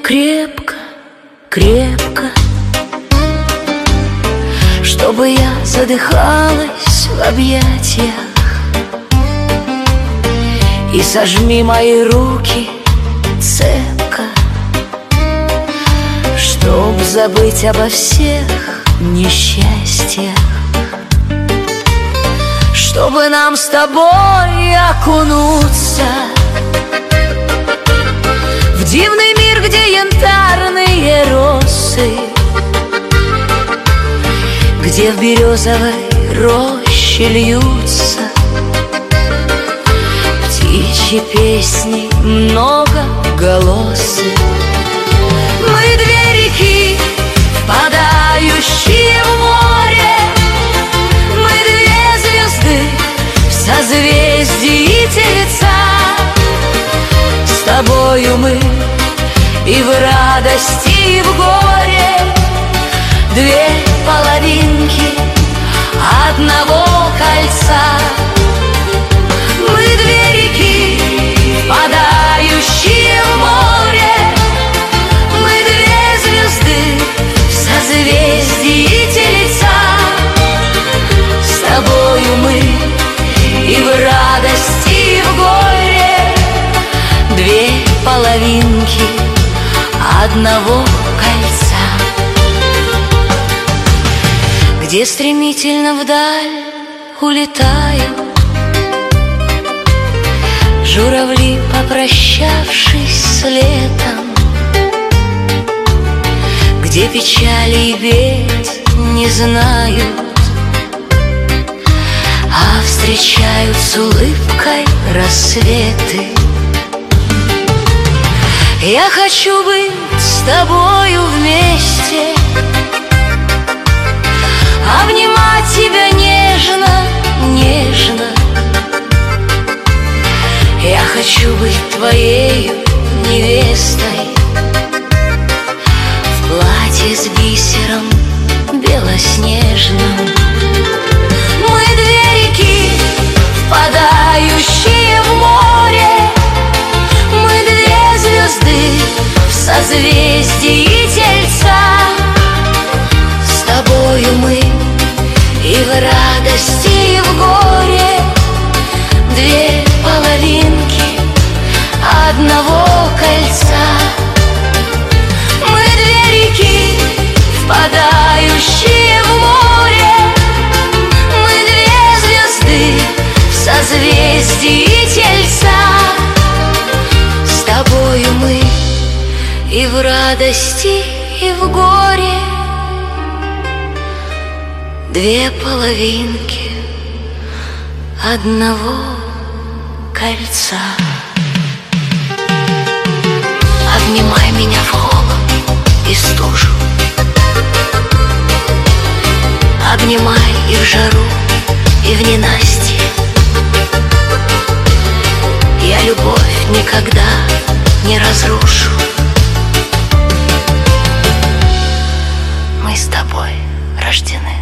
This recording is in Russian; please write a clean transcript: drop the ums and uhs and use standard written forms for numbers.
крепко, крепко, чтобы я задыхалась в объятиях. И сожми мои руки цепко, чтоб забыть обо всех несчастьях, чтобы нам с тобой окунуться в дивный мир, где янтарные росы, где в березовой роще льются птичьи песни многоголосы. Мы две реки, впадающие в море, мы две звезды в созвездии Тельца. С тобою мы и в радости, и в горе, две половинки одного кольца. Мы две реки, впадающие в море, мы две звезды в созвездии Тельца. С тобою мы и в радости, и в горе, две половинки одного кольца. Где стремительно вдаль улетают журавли, попрощавшись с летом, где печали и бед не знают, а встречают с улыбкой рассветы. Я хочу быть с тобою вместе, обнимать тебя нежно, нежно. Я хочу быть твоею невестой в платье с бисером белоснежным. Мы две реки, впадающие в море, мы две звезды в созвездии Тельца. С тобою мы и в радости, и в горе, две половинки одного кольца. Мы две реки, впадающие в море, мы две звезды в созвездии Тельца. С тобою мы и в радости, и в горе, две половинки одного кольца. Обнимай меня в холод и стужу, обнимай и в жару, и в ненастье. Я любовь никогда не разрушу. Мы с тобой рождены.